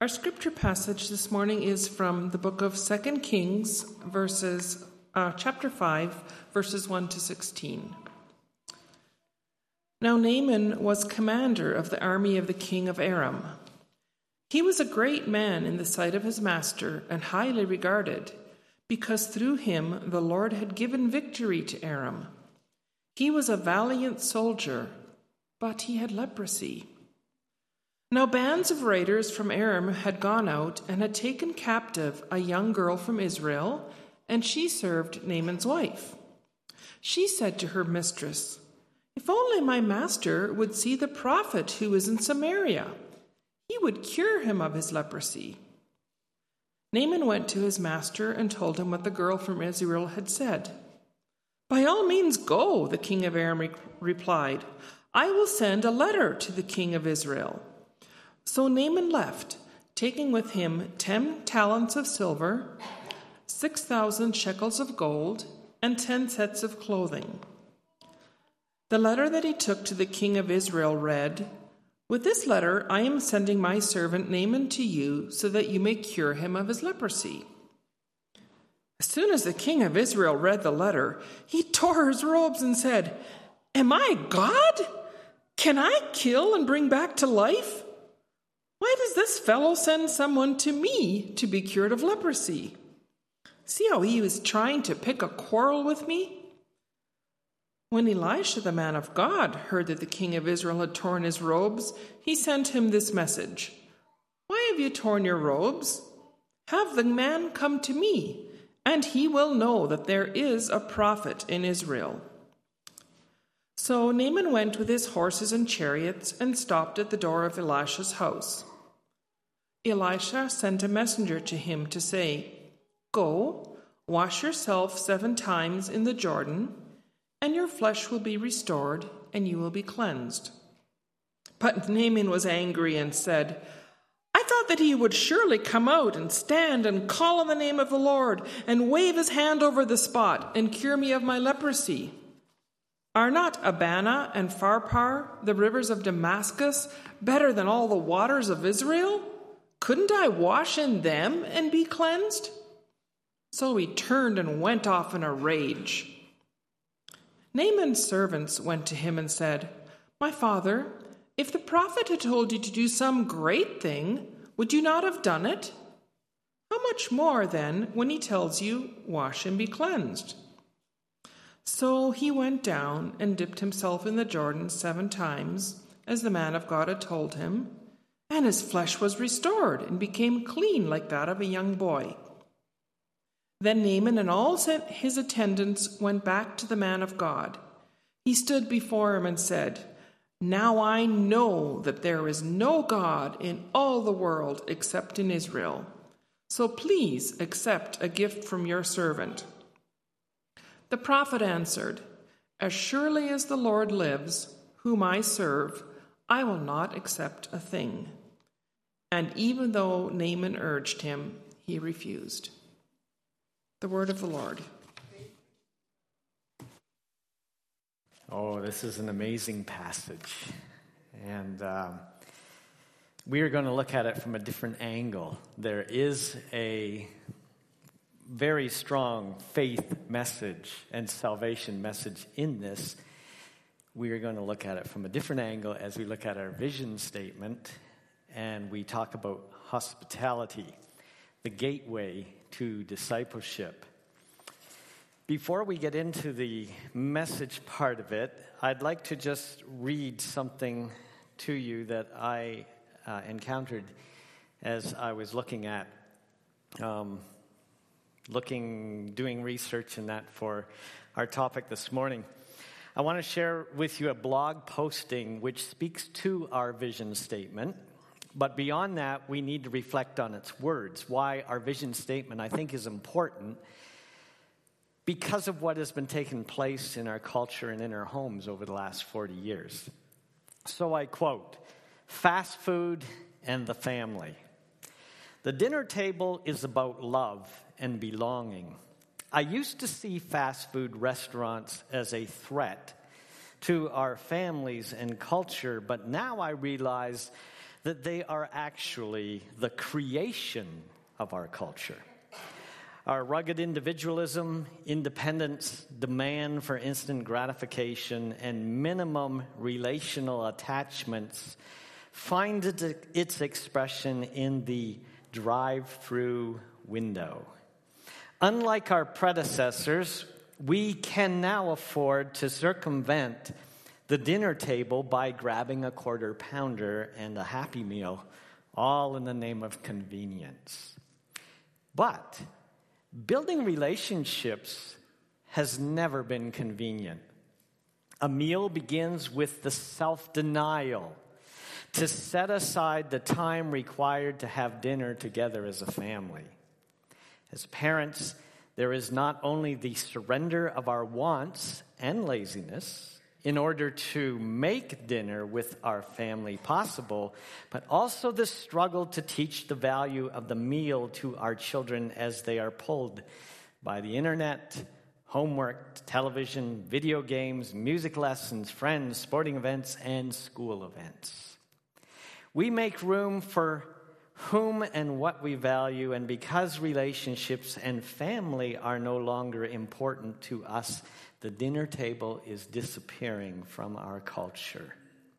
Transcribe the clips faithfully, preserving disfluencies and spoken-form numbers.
Our scripture passage this morning is from the book of Second Kings, verses, uh, chapter five, verses one to sixteen. Now Naaman was commander of the army of the king of Aram. He was a great man in the sight of his master and highly regarded, because through him the Lord had given victory to Aram. He was a valiant soldier, but he had leprosy. Now bands of raiders from Aram had gone out and had taken captive a young girl from Israel, and she served Naaman's wife. She said to her mistress, "If only my master would see the prophet who is in Samaria, he would cure him of his leprosy." Naaman went to his master and told him what the girl from Israel had said. "By all means go," the king of Aram re- replied. "I will send a letter to the king of Israel." So Naaman left, taking with him ten talents of silver, six thousand shekels of gold, and ten sets of clothing. The letter that he took to the king of Israel read, "With this letter I am sending my servant Naaman to you so that you may cure him of his leprosy." As soon as the king of Israel read the letter, he tore his robes and said, "Am I God? Can I kill and bring back to life? Why does this fellow send someone to me to be cured of leprosy? See how he was trying to pick a quarrel with me?" When Elisha, the man of God, heard that the king of Israel had torn his robes, he sent him this message: "Why have you torn your robes? Have the man come to me, and he will know that there is a prophet in Israel." So Naaman went with his horses and chariots and stopped at the door of Elisha's house. Elisha sent a messenger to him to say, "Go, wash yourself seven times in the Jordan, and your flesh will be restored, and you will be cleansed." But Naaman was angry and said, "I thought that he would surely come out and stand and call on the name of the Lord and wave his hand over the spot and cure me of my leprosy. Are not Abana and Pharpar, the rivers of Damascus, better than all the waters of Israel? Couldn't I wash in them and be cleansed?" So he turned and went off in a rage. Naaman's servants went to him and said, "My father, if the prophet had told you to do some great thing, would you not have done it? How much more, then, when he tells you, 'Wash and be cleansed'?" So he went down and dipped himself in the Jordan seven times, as the man of God had told him, and his flesh was restored and became clean like that of a young boy. Then Naaman and all his attendants went back to the man of God. He stood before him and said, "Now I know that there is no God in all the world except in Israel. So please accept a gift from your servant." The prophet answered, "As surely as the Lord lives, whom I serve, I will not accept a thing." And even though Naaman urged him, he refused. The word of the Lord. Oh, this is an amazing passage. And um, we are going to look at it from a different angle. There is a very strong faith message and salvation message in this. We are going to look at it from a different angle as we look at our vision statement and we talk about hospitality, the gateway to discipleship. Before we get into the message part of it, I'd like to just read something to you that I uh, encountered as I was looking at, um, looking, doing research in that for our topic this morning. I want to share with you a blog posting which speaks to our vision statement. But beyond that, we need to reflect on its words. Why our vision statement, I think, is important because of what has been taking place in our culture and in our homes over the last forty years. So I quote, "Fast food and the family. The dinner table is about love and belonging. I used to see fast food restaurants as a threat to our families and culture, but now I realize that they are actually the creation of our culture. Our rugged individualism, independence, demand for instant gratification, and minimum relational attachments find its expression in the drive-through window. Unlike our predecessors, we can now afford to circumvent the dinner table by grabbing a quarter pounder and a Happy Meal, all in the name of convenience. But building relationships has never been convenient. A meal begins with the self-denial to set aside the time required to have dinner together as a family. As parents, there is not only the surrender of our wants and laziness in order to make dinner with our family possible, but also the struggle to teach the value of the meal to our children as they are pulled by the internet, homework, television, video games, music lessons, friends, sporting events, and school events. We make room for whom and what we value, and because relationships and family are no longer important to us, the dinner table is disappearing from our culture.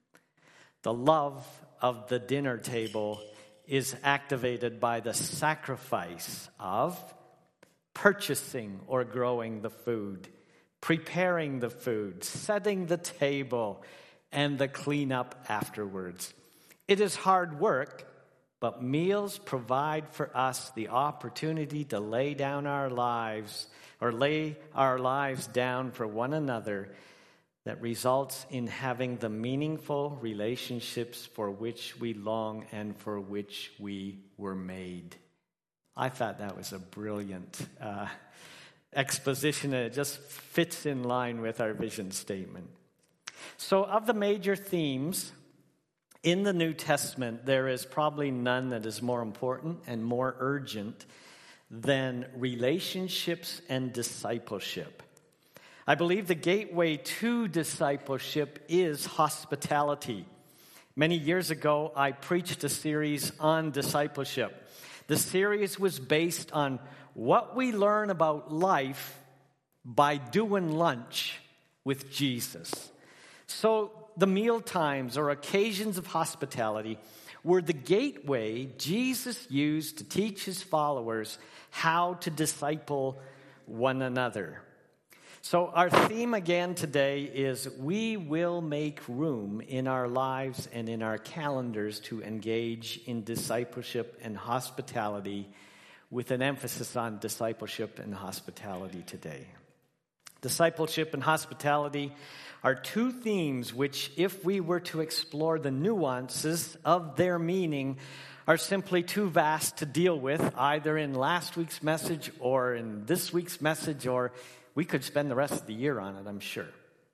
The love of the dinner table is activated by the sacrifice of purchasing or growing the food, preparing the food, setting the table, and the cleanup afterwards. It is hard work, but meals provide for us the opportunity to lay down our lives or lay our lives down for one another that results in having the meaningful relationships for which we long and for which we were made. I thought that was a brilliant uh, exposition, and it just fits in line with our vision statement. So of the major themes in the New Testament, there is probably none that is more important and more urgent than relationships and discipleship. I believe the gateway to discipleship is hospitality. Many years ago, I preached a series on discipleship. The series was based on what we learn about life by doing lunch with Jesus. So the meal times or occasions of hospitality were the gateway Jesus used to teach his followers how to disciple one another. So our theme again today is we will make room in our lives and in our calendars to engage in discipleship and hospitality, with an emphasis on discipleship and hospitality today. Discipleship and hospitality are two themes which, if we were to explore the nuances of their meaning, are simply too vast to deal with, either in last week's message or in this week's message, or we could spend the rest of the year on it, I'm sure.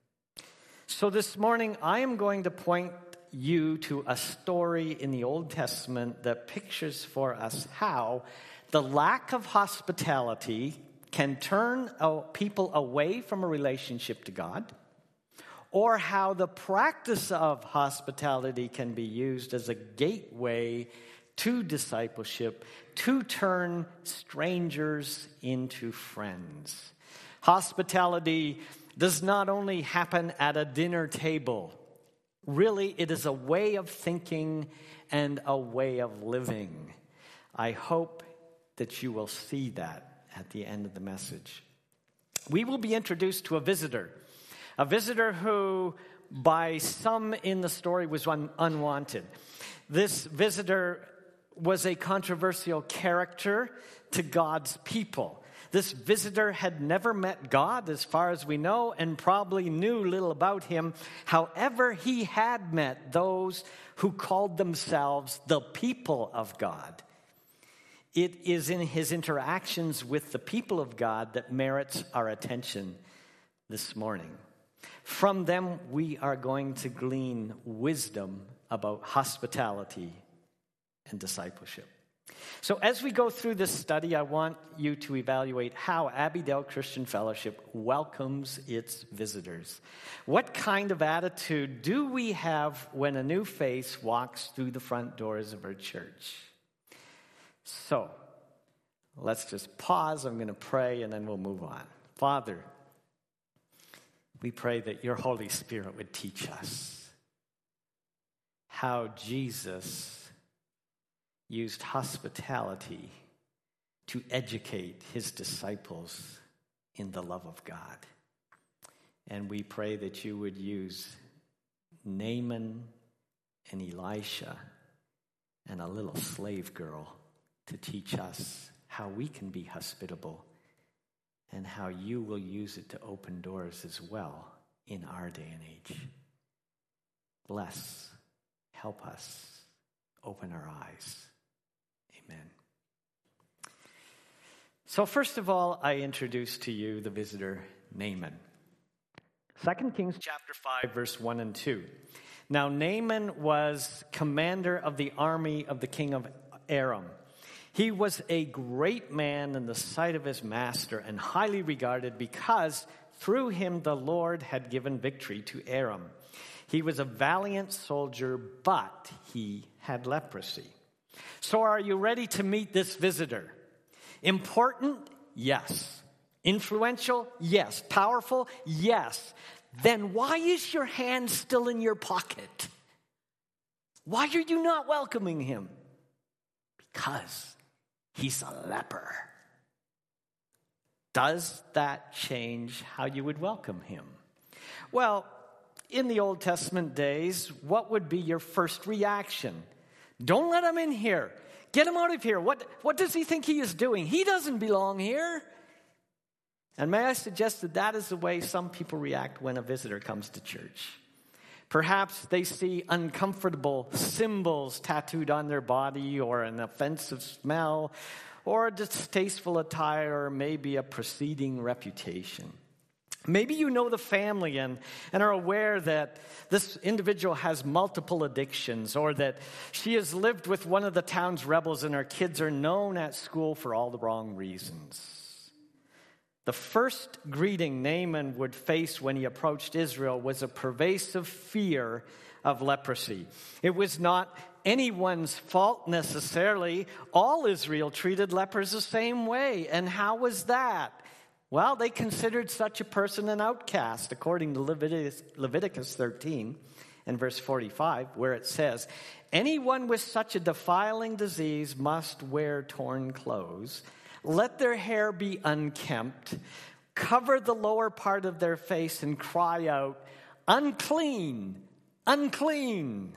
So this morning, I am going to point you to a story in the Old Testament that pictures for us how the lack of hospitality can turn people away from a relationship to God, or how the practice of hospitality can be used as a gateway to discipleship to turn strangers into friends. Hospitality does not only happen at a dinner table. Really, it is a way of thinking and a way of living. I hope that you will see that at the end of the message. We will be introduced to a visitor, a visitor who, by some in the story, was un- unwanted. This visitor was a controversial character to God's people. This visitor had never met God, as far as we know, and probably knew little about him. However, he had met those who called themselves the people of God. It is in his interactions with the people of God that merits our attention this morning. From them, we are going to glean wisdom about hospitality and discipleship. So as we go through this study, I want you to evaluate how Abbeydale Christian Fellowship welcomes its visitors. What kind of attitude do we have when a new face walks through the front doors of our church? So, let's just pause. I'm going to pray, and then we'll move on. Father, we pray that your Holy Spirit would teach us how Jesus used hospitality to educate his disciples in the love of God. And we pray that you would use Naaman and Elisha and a little slave girl to teach us how we can be hospitable and how you will use it to open doors as well in our day and age. Bless, help us, open our eyes. Amen. So first of all, I introduce to you the visitor Naaman. Second Kings chapter five, verse one and two. Now Naaman was commander of the army of the king of Aram. He was a great man in the sight of his master and highly regarded because through him the Lord had given victory to Aram. He was a valiant soldier, but he had leprosy. So are you ready to meet this visitor? Important? Yes. Influential? Yes. Powerful? Yes. Then why is your hand still in your pocket? Why are you not welcoming him? Because he's a leper. Does that change how you would welcome him? Well, in the Old Testament days, what would be your first reaction? Don't let him in here. Get him out of here. What, what does he think he is doing? He doesn't belong here. And may I suggest that that is the way some people react when a visitor comes to church. Perhaps they see uncomfortable symbols tattooed on their body, or an offensive smell, or a distasteful attire, or maybe a preceding reputation. Maybe you know the family and, and are aware that this individual has multiple addictions, or that she has lived with one of the town's rebels and her kids are known at school for all the wrong reasons. The first greeting Naaman would face when he approached Israel was a pervasive fear of leprosy. It was not anyone's fault necessarily. All Israel treated lepers the same way. And how was that? Well, they considered such a person an outcast, according to Leviticus, Leviticus thirteen and verse forty-five, where it says, anyone with such a defiling disease must wear torn clothes, let their hair be unkempt, cover the lower part of their face, and cry out, unclean, unclean.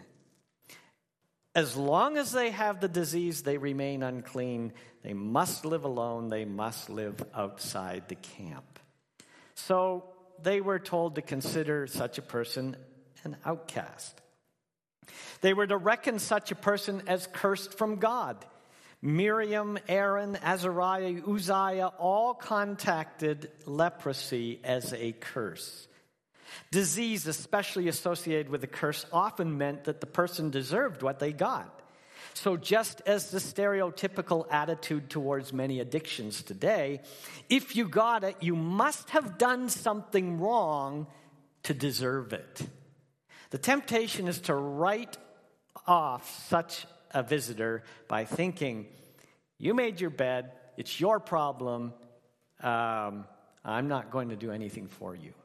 As long as they have the disease, they remain unclean. They must live alone. They must live outside the camp. So they were told to consider such a person an outcast. They were to reckon such a person as cursed from God. Miriam, Aaron, Azariah, Uzziah all contacted leprosy as a curse. Disease, especially associated with a curse, often meant that the person deserved what they got. So just as the stereotypical attitude towards many addictions today, if you got it, you must have done something wrong to deserve it. The temptation is to write off such a visitor by thinking, you made your bed, it's your problem, um, I'm not going to do anything for you.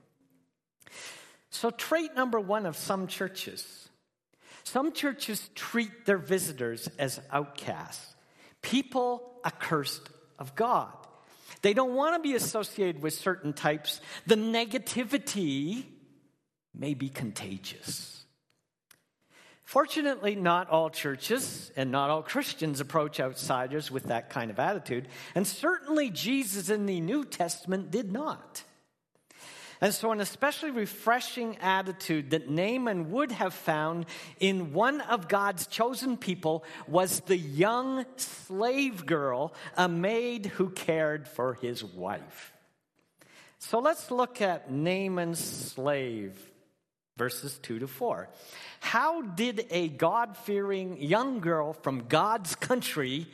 So trait number one of some churches. Some churches treat their visitors as outcasts, people accursed of God. They don't want to be associated with certain types. The negativity may be contagious. Fortunately, not all churches and not all Christians approach outsiders with that kind of attitude, and certainly Jesus in the New Testament did not. And so an especially refreshing attitude that Naaman would have found in one of God's chosen people was the young slave girl, a maid who cared for his wife. So let's look at Naaman's slave, verses two to four. How did a God-fearing young girl from God's country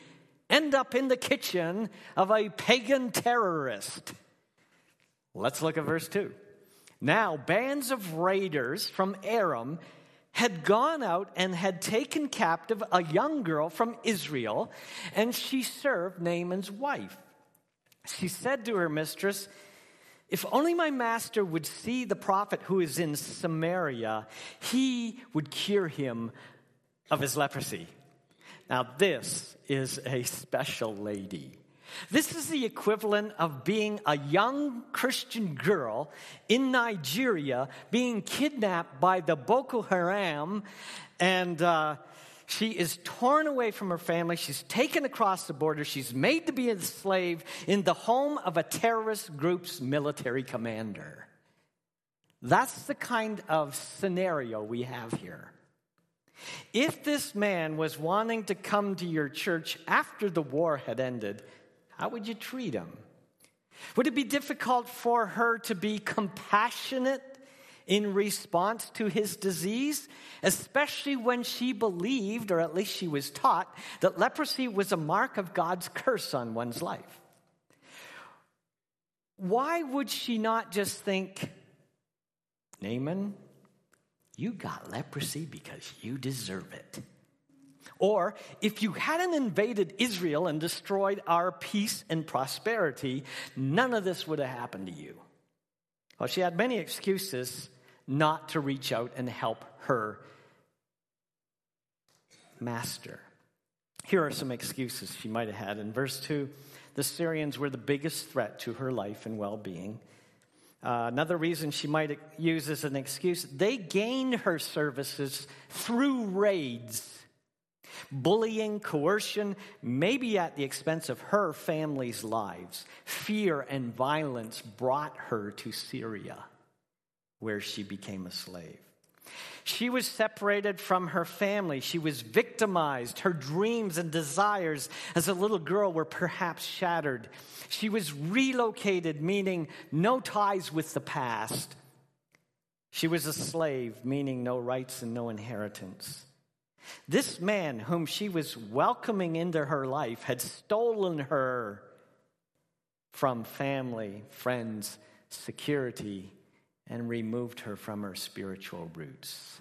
end up in the kitchen of a pagan terrorist? Let's look at verse two. Now, bands of raiders from Aram had gone out and had taken captive a young girl from Israel, and she served Naaman's wife. She said to her mistress, "If only my master would see the prophet who is in Samaria, he would cure him of his leprosy." Now, this is a special lady. This is the equivalent of being a young Christian girl in Nigeria being kidnapped by the Boko Haram, and uh, she is torn away from her family. She's taken across the border. She's made to be a slave in the home of a terrorist group's military commander. That's the kind of scenario we have here. If this man was wanting to come to your church after the war had ended, how would you treat him? Would it be difficult for her to be compassionate in response to his disease, especially when she believed, or at least she was taught, that leprosy was a mark of God's curse on one's life? Why would she not just think, "Naaman, you got leprosy because you deserve it"? Or, "If you hadn't invaded Israel and destroyed our peace and prosperity, none of this would have happened to you." Well, she had many excuses not to reach out and help her master. Here are some excuses she might have had. In verse two, the Syrians were the biggest threat to her life and well-being. Uh, another reason she might use as an excuse, they gained her services through raids. Bullying, coercion, maybe at the expense of her family's lives. Fear and violence brought her to Syria, where she became a slave. She was separated from her family. She was victimized. Her dreams and desires as a little girl were perhaps shattered. She was relocated, meaning no ties with the past. She was a slave, meaning no rights and no inheritance. This man whom she was welcoming into her life had stolen her from family, friends, security, and removed her from her spiritual roots.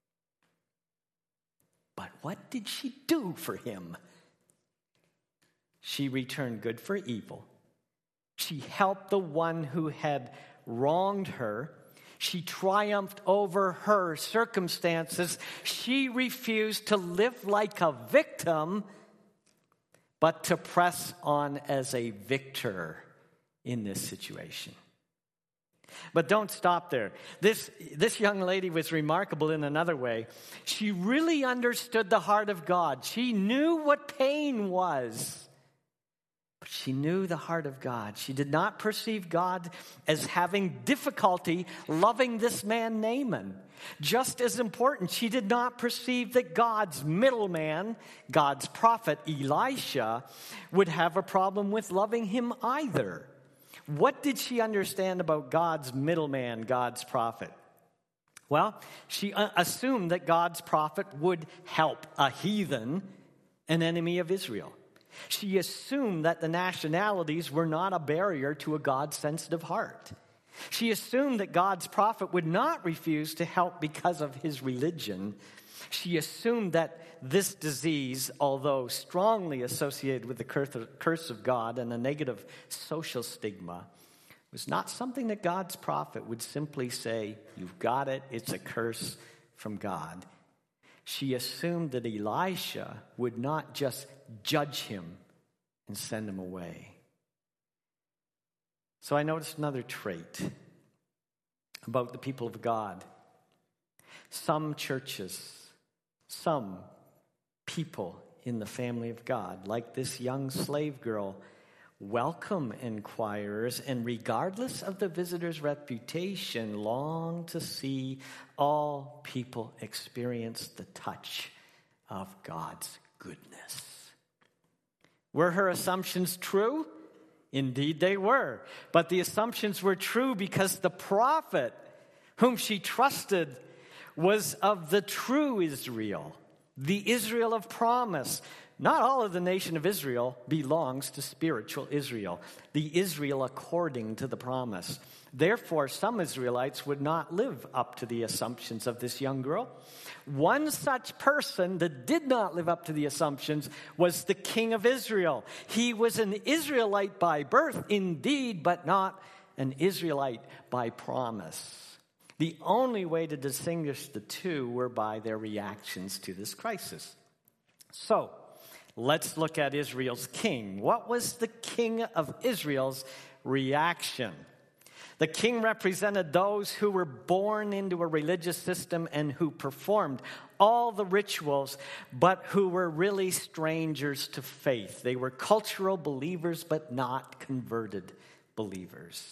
But what did she do for him? She returned good for evil. She helped the one who had wronged her. She triumphed over her circumstances. She refused to live like a victim, but to press on as a victor in this situation. But don't stop there. This, this young lady was remarkable in another way. She really understood the heart of God. She knew what pain was. But she knew the heart of God. She did not perceive God as having difficulty loving this man, Naaman. Just as important, she did not perceive that God's middleman, God's prophet, Elisha, would have a problem with loving him either. What did she understand about God's middleman, God's prophet? Well, she assumed that God's prophet would help a heathen, an enemy of Israel. She assumed that the nationalities were not a barrier to a God-sensitive heart. She assumed that God's prophet would not refuse to help because of his religion. She assumed that this disease, although strongly associated with the curse of God and a negative social stigma, was not something that God's prophet would simply say, "You've got it, it's a curse from God." She assumed that Elisha would not just judge him and send him away. So I noticed another trait about the people of God. Some churches, some people in the family of God, like this young slave girl, welcome inquirers, and regardless of the visitor's reputation, long to see all people experience the touch of God's goodness. Were her assumptions true? Indeed they were. But the assumptions were true because the prophet whom she trusted was of the true Israel, the Israel of promise, Not all of the nation of Israel belongs to spiritual Israel, the Israel according to the promise. Therefore, some Israelites would not live up to the assumptions of this young girl. One such person that did not live up to the assumptions was the king of Israel. He was an Israelite by birth, indeed, but not an Israelite by promise. The only way to distinguish the two were by their reactions to this crisis. So, let's look at Israel's king. What was the king of Israel's reaction? The king represented those who were born into a religious system and who performed all the rituals, but who were really strangers to faith. They were cultural believers, but not converted believers.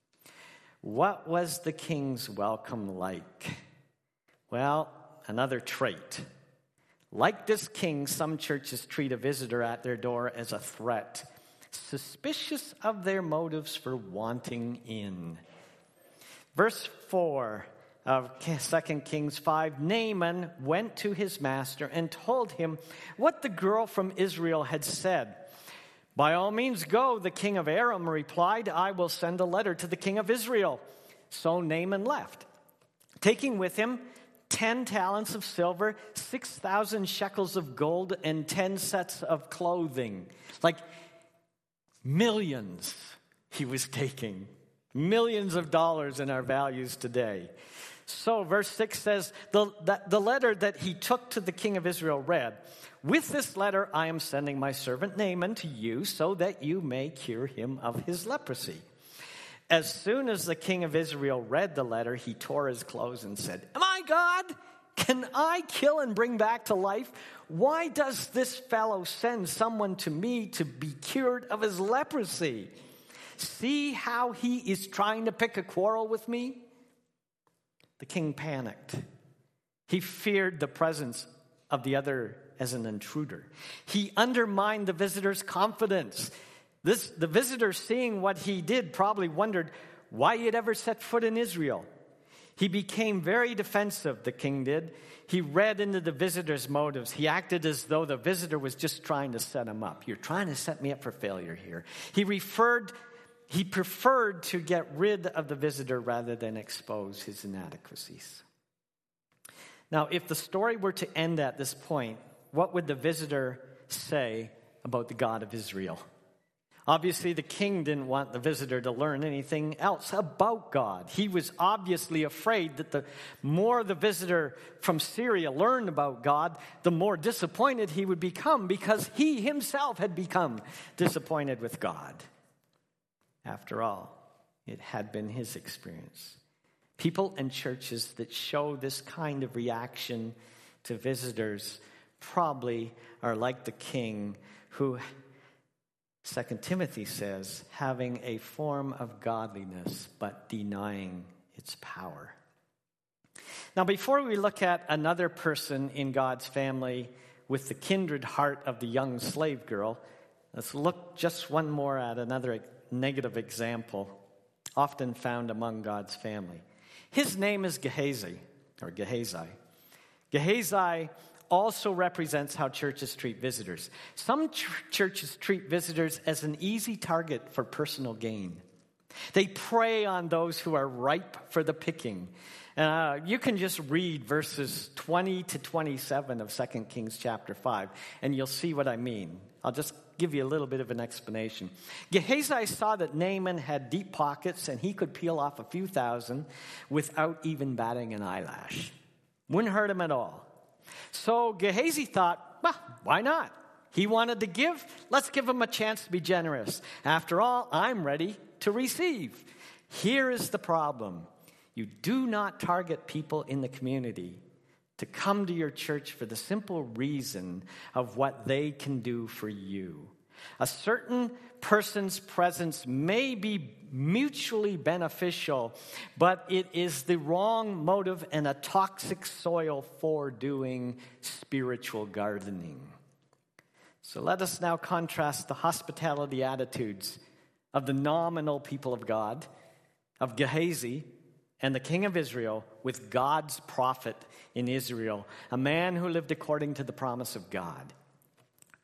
What was the king's welcome like? Well, another trait. Like this king, some churches treat a visitor at their door as a threat, suspicious of their motives for wanting in. Verse four of Second Kings five, Naaman went to his master and told him what the girl from Israel had said. By all means go, the king of Aram replied, I will send a letter to the king of Israel. So Naaman left, taking with him ten talents of silver, six thousand shekels of gold, and ten sets of clothing. Like millions he was taking. Millions of dollars in our values today. So verse six says, the, the, the letter that he took to the king of Israel read, with this letter I am sending my servant Naaman to you so that you may cure him of his leprosy. As soon as the king of Israel read the letter, he tore his clothes and said, Am I God? Can I kill and bring back to life? Why does this fellow send someone to me to be cured of his leprosy? See how he is trying to pick a quarrel with me? The king panicked. He feared the presence of the other as an intruder. He undermined the visitor's confidence. This, the visitor, seeing what he did, probably wondered why he had ever set foot in Israel. He became very defensive, the king did. He read into the visitor's motives. He acted as though the visitor was just trying to set him up. You're trying to set me up for failure here. He referred, he preferred to get rid of the visitor rather than expose his inadequacies. Now, if the story were to end at this point, what would the visitor say about the God of Israel? Obviously, the king didn't want the visitor to learn anything else about God. He was obviously afraid that the more the visitor from Syria learned about God, the more disappointed he would become because he himself had become disappointed with God. After all, it had been his experience. People and churches that show this kind of reaction to visitors probably are like the king who, Second Timothy says, having a form of godliness but denying its power. Now, before we look at another person in God's family with the kindred heart of the young slave girl, let's look just one more at another negative example often found among God's family. His name is Gehazi, or Gehazi. Gehazi also represents how churches treat visitors. Some ch- churches treat visitors as an easy target for personal gain. They prey on those who are ripe for the picking. Uh, you can just read verses twenty to twenty-seven of Second Kings chapter five, and you'll see what I mean. I'll just give you a little bit of an explanation. Gehazi saw that Naaman had deep pockets, and he could peel off a few thousand without even batting an eyelash. Wouldn't hurt him at all. So Gehazi thought, well, why not? He wanted to give. Let's give him a chance to be generous. After all, I'm ready to receive. Here is the problem. You do not target people in the community to come to your church for the simple reason of what they can do for you. A certain person's presence may be mutually beneficial, but it is the wrong motive and a toxic soil for doing spiritual gardening. So let us now contrast the hospitality attitudes of the nominal people of God, of Gehazi, and the king of Israel with God's prophet in Israel, a man who lived according to the promise of God.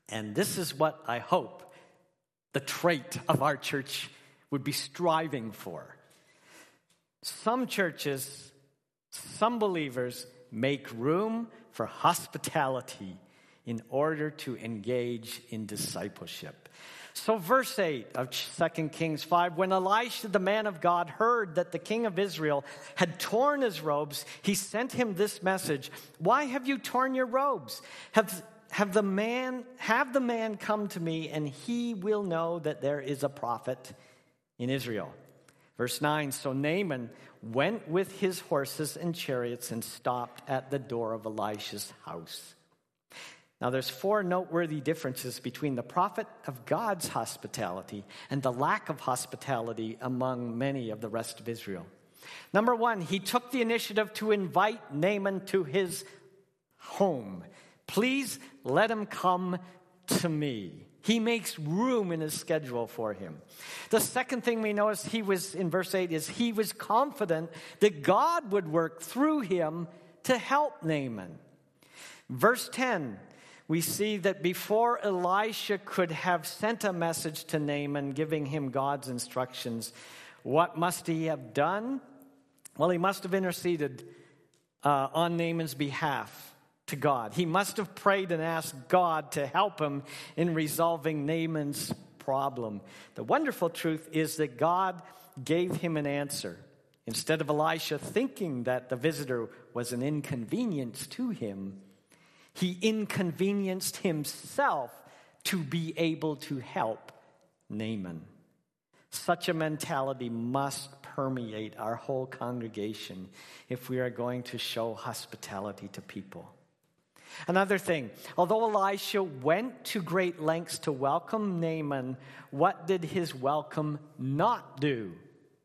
And this is what I hope the trait of our church would be striving for. Some churches, some believers make room for hospitality in order to engage in discipleship. So verse eight of Second Kings five, when Elisha, the man of God, heard that the king of Israel had torn his robes, he sent him this message: why have you torn your robes? Have, have the man, have the man come to me, and he will know that there is a prophet in Israel. Verse nine, so Naaman went with his horses and chariots and stopped at the door of Elisha's house. Now, there's four noteworthy differences between the prophet of God's hospitality and the lack of hospitality among many of the rest of Israel. Number one, he took the initiative to invite Naaman to his home. Please let him come to me. He makes room in his schedule for him. The second thing we notice he was in verse eight is he was confident that God would work through him to help Naaman. Verse ten, we see that before Elisha could have sent a message to Naaman giving him God's instructions, what must he have done? Well, he must have interceded uh, on Naaman's behalf to God. He must have prayed and asked God to help him in resolving Naaman's problem. The wonderful truth is that God gave him an answer. Instead of Elisha thinking that the visitor was an inconvenience to him, he inconvenienced himself to be able to help Naaman. Such a mentality must permeate our whole congregation if we are going to show hospitality to people. Another thing, although Elisha went to great lengths to welcome Naaman, what did his welcome not do?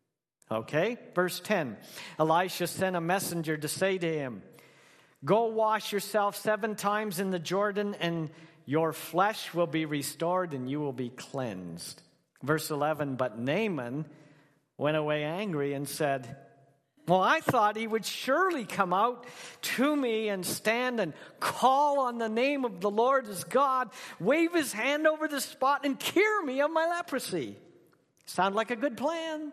Okay, verse ten. Elisha sent a messenger to say to him, go wash yourself seven times in the Jordan, and your flesh will be restored, and you will be cleansed. Verse eleven, but Naaman went away angry and said, well, I thought he would surely come out to me and stand and call on the name of the Lord as God, wave his hand over the spot, and cure me of my leprosy. Sound like a good plan.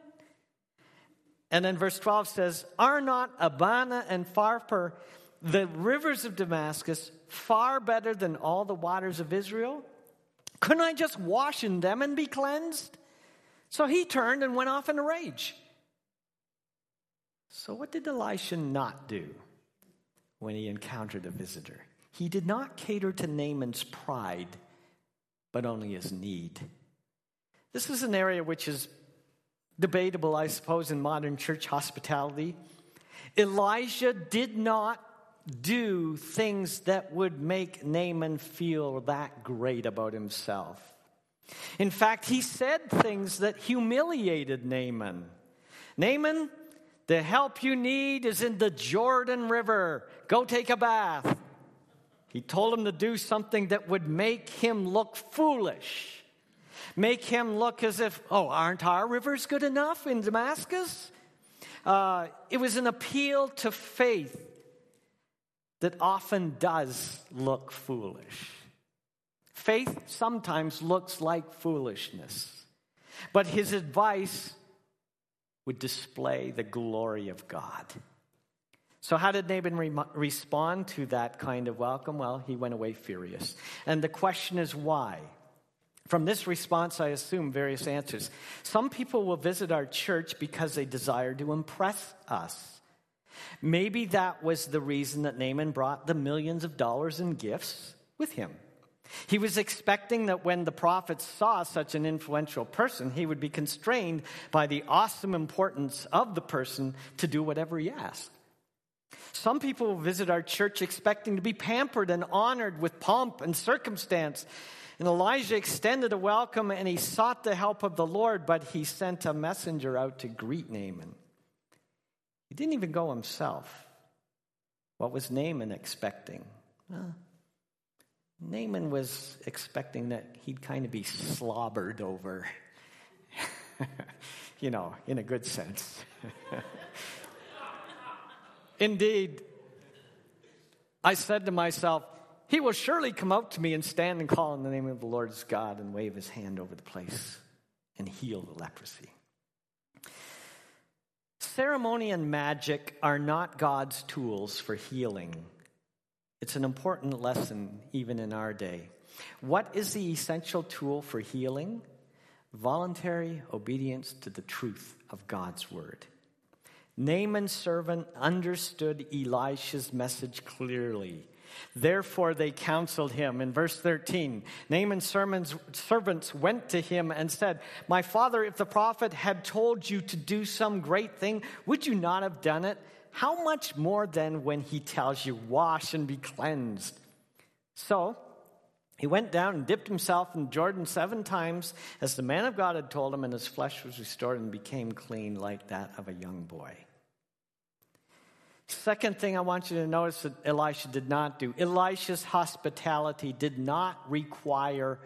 And then verse twelve says, are not Abana and Pharpar, the rivers of Damascus, far better than all the waters of Israel? Couldn't I just wash in them and be cleansed? So he turned and went off in a rage. So what did Elisha not do when he encountered a visitor? He did not cater to Naaman's pride, but only his need. This is an area which is debatable, I suppose, in modern church hospitality. Elijah did not do things that would make Naaman feel that great about himself. In fact, he said things that humiliated Naaman. Naaman, the help you need is in the Jordan River. Go take a bath. He told him to do something that would make him look foolish. Make him look as if, oh, aren't our rivers good enough in Damascus? Uh, it was an appeal to faith that often does look foolish. Faith sometimes looks like foolishness. But his advice would display the glory of God. So how did Naaman re- respond to that kind of welcome? Well, he went away furious. And the question is why? From this response, I assume various answers. Some people will visit our church because they desire to impress us. Maybe that was the reason that Naaman brought the millions of dollars in gifts with him. He was expecting that when the prophet saw such an influential person, he would be constrained by the awesome importance of the person to do whatever he asked. Some people will visit our church expecting to be pampered and honored with pomp and circumstance. And Elijah extended a welcome, and he sought the help of the Lord, but he sent a messenger out to greet Naaman. He didn't even go himself. What was Naaman expecting? Well, Naaman was expecting that he'd kind of be slobbered over. You know, in a good sense. Indeed, I said to myself, he will surely come out to me and stand and call on the name of the Lord as God and wave his hand over the place and heal the leprosy. Ceremony and magic are not God's tools for healing. It's an important lesson even in our day. What is the essential tool for healing? Voluntary obedience to the truth of God's word. Naaman's servant understood Elisha's message clearly. Therefore they counseled him. In verse thirteen, Naaman's servants went to him and said, "My father, if the prophet had told you to do some great thing, would you not have done it? How much more then when he tells you, wash and be cleansed?" So he went down and dipped himself in Jordan seven times, as the man of God had told him, and his flesh was restored and became clean like that of a young boy. Second thing I want you to notice that Elisha did not do. Elisha's hospitality did not require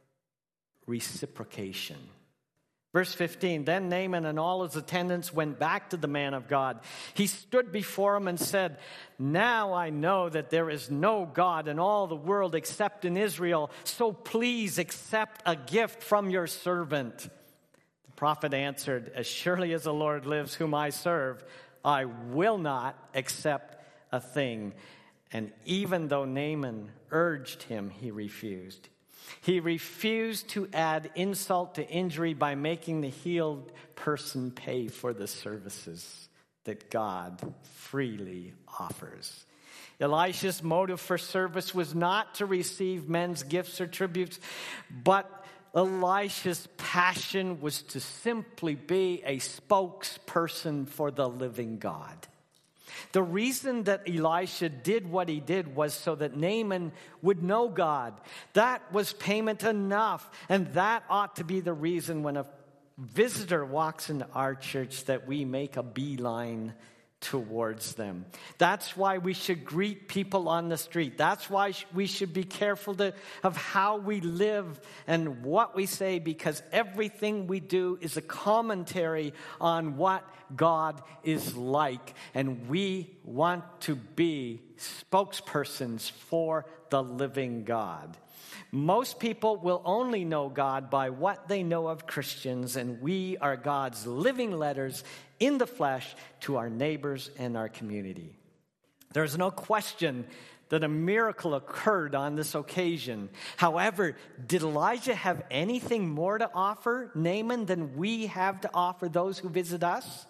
reciprocation. Verse fifteen, then Naaman and all his attendants went back to the man of God. He stood before him and said, "Now I know that there is no God in all the world except in Israel, so please accept a gift from your servant." The prophet answered, "As surely as the Lord lives whom I serve, I will not accept a thing." And even though Naaman urged him, he refused. He refused to add insult to injury by making the healed person pay for the services that God freely offers. Elisha's motive for service was not to receive men's gifts or tributes, but Elisha's passion was to simply be a spokesperson for the living God. The reason that Elisha did what he did was so that Naaman would know God. That was payment enough, and that ought to be the reason when a visitor walks into our church that we make a beeline towards them. That's why we should greet people on the street. That's why we should be careful to, of how we live and what we say, because everything we do is a commentary on what God is like, and we want to be spokespersons for the living God. Most people will only know God by what they know of Christians, and we are God's living letters in the flesh to our neighbors and our community. There's no question that a miracle occurred on this occasion. However, did Elijah have anything more to offer Naaman than we have to offer those who visit us?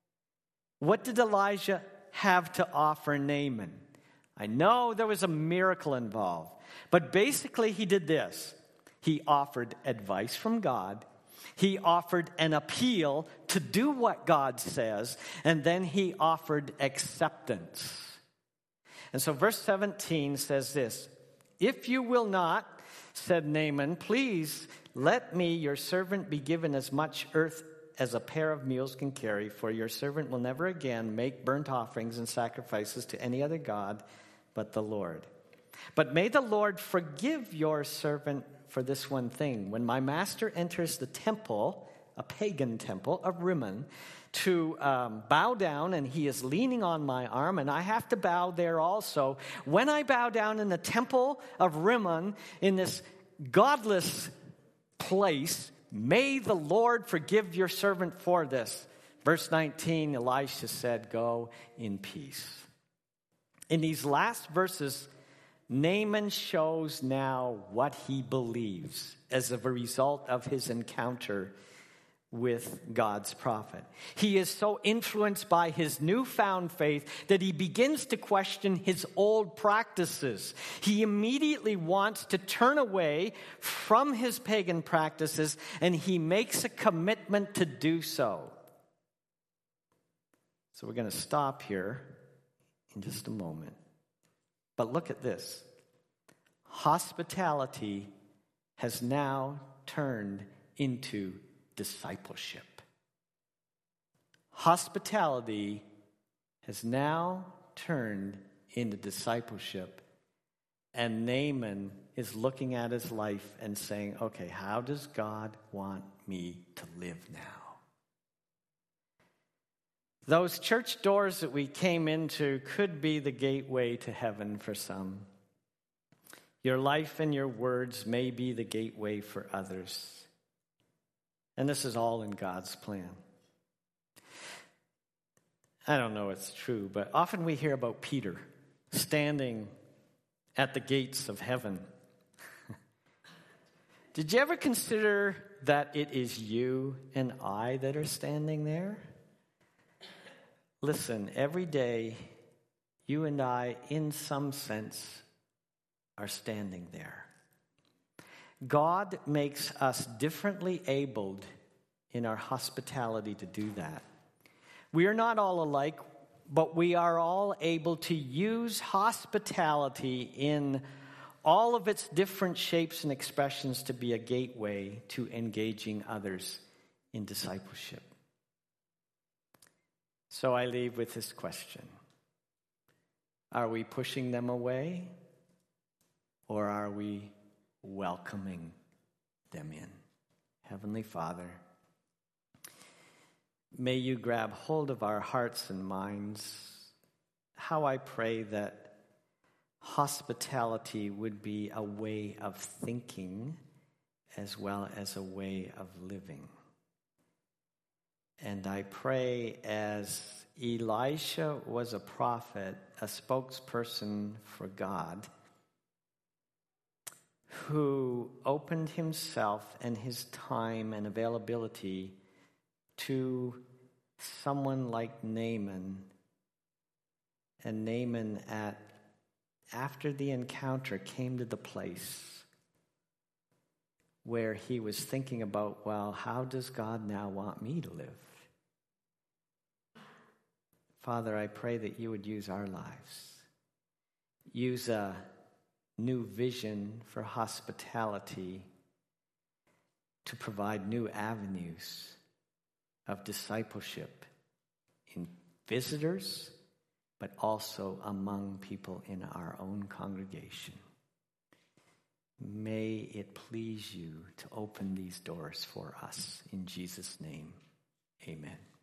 What did Elijah have to offer Naaman? I know there was a miracle involved, but basically he did this. He offered advice from God. He offered an appeal to do what God says, and then he offered acceptance. And so verse seventeen says this, "If you will not," said Naaman, "please let me, your servant, be given as much earth as a pair of mules can carry, for your servant will never again make burnt offerings and sacrifices to any other god but the Lord. But may the Lord forgive your servant for this one thing. When my master enters the temple, a pagan temple of Rimmon, to um, bow down, and he is leaning on my arm, and I have to bow there also. When I bow down in the temple of Rimmon, in this godless place, may the Lord forgive your servant for this." Verse nineteen, Elisha said, "Go in peace." In these last verses, Naaman shows now what he believes as a result of his encounter with God's prophet. He is so influenced by his newfound faith that he begins to question his old practices. He immediately wants to turn away from his pagan practices, and he makes a commitment to do so. So we're going to stop here in just a moment. But look at this. Hospitality has now turned into discipleship. Hospitality has now turned into discipleship. And Naaman is looking at his life and saying, okay, how does God want me to live now? Those church doors that we came into could be the gateway to heaven for some. Your life and your words may be the gateway for others. And this is all in God's plan. I don't know if it's true, but often we hear about Peter standing at the gates of heaven. Did you ever consider that it is you and I that are standing there? Listen, every day, you and I, in some sense, are standing there. God makes us differently abled in our hospitality to do that. We are not all alike, but we are all able to use hospitality in all of its different shapes and expressions to be a gateway to engaging others in discipleship. So I leave with this question. Are we pushing them away, or are we welcoming them in? Heavenly Father, may you grab hold of our hearts and minds. How I pray that hospitality would be a way of thinking as well as a way of living. And I pray, as Elisha was a prophet, a spokesperson for God, who opened himself and his time and availability to someone like Naaman. And Naaman, at after the encounter, came to the place where he was thinking about, well, how does God now want me to live? Father, I pray that you would use our lives. Use a new vision for hospitality to provide new avenues of discipleship in visitors, but also among people in our own congregation. May it please you to open these doors for us. In Jesus' name, amen.